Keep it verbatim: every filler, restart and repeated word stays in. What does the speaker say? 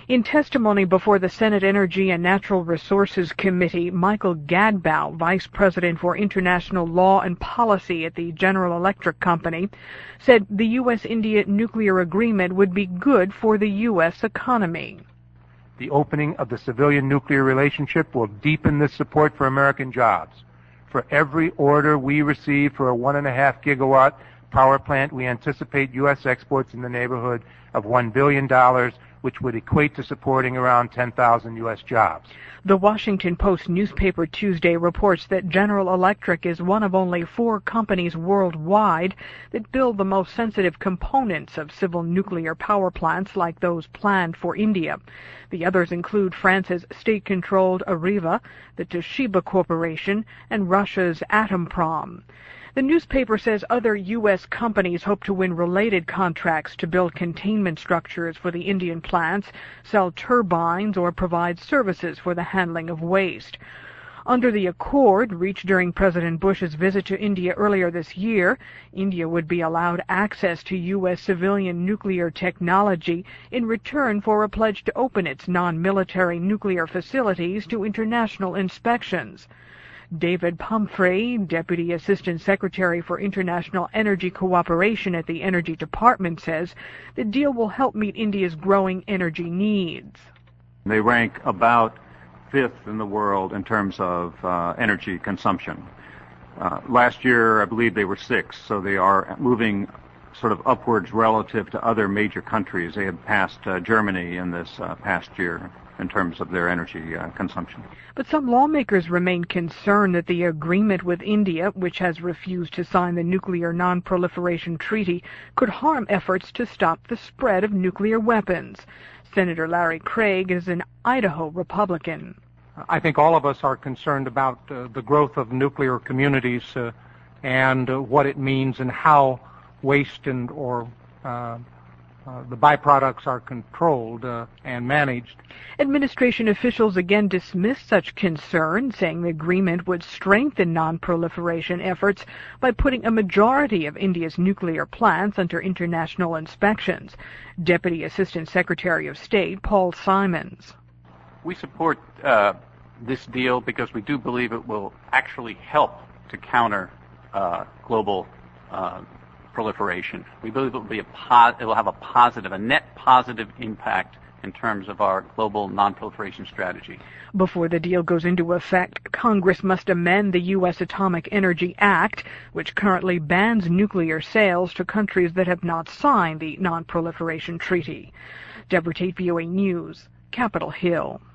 In testimony before the Senate Energy and Natural Resources Committee, Michael Gadbow, Vice President for International Law and Policy at the General Electric Company, said the U S India nuclear agreement would be good for the U S economy. The opening of the civilian nuclear relationship will deepen this support for American jobs. For every order we receive for a one and a half gigawatt power plant, we anticipate U S exports in the neighborhood of one billion dollars, which would equate to supporting around ten thousand U S jobs. The Washington Post newspaper Tuesday reports that General Electric is one of only four companies worldwide that build the most sensitive components of civil nuclear power plants like those planned for India. The others include France's state-controlled Areva, the Toshiba Corporation, and Russia's Atomprom. The newspaper says other U S companies hope to win related contracts to build containment structures for the Indian plants, sell turbines, or provide services for the handling of waste. Under the accord reached during President Bush's visit to India earlier this year, India would be allowed access to U S civilian nuclear technology in return for a pledge to open its non-military nuclear facilities to international inspections. David Pumphrey, Deputy Assistant Secretary for International Energy Cooperation at the Energy Department, says the deal will help meet India's growing energy needs. They rank about fifth in the world in terms of uh, energy consumption. Uh, last year, I believe they were sixth, so they are moving sort of upwards relative to other major countries. They had passed uh, Germany in this uh, past year in terms of their energy uh, consumption. But some lawmakers remain concerned that the agreement with India, which has refused to sign the Nuclear Non-Proliferation Treaty, could harm efforts to stop the spread of nuclear weapons. Senator Larry Craig is an Idaho Republican. I think all of us are concerned about uh, the growth of nuclear communities uh, and uh, what it means and how waste and or uh, Uh, the byproducts are controlled uh, and managed. Administration officials again dismissed such concern, saying the agreement would strengthen non-proliferation efforts by putting a majority of India's nuclear plants under international inspections. Deputy Assistant Secretary of State Paul Simons. We support uh, this deal because we do believe it will actually help to counter uh, global uh, proliferation. We believe it will be a po- it will have a positive, a net positive impact in terms of our global non-proliferation strategy. Before the deal goes into effect, Congress must amend the U S Atomic Energy Act, which currently bans nuclear sales to countries that have not signed the Non-Proliferation Treaty. Deborah Tate, V O A News, Capitol Hill.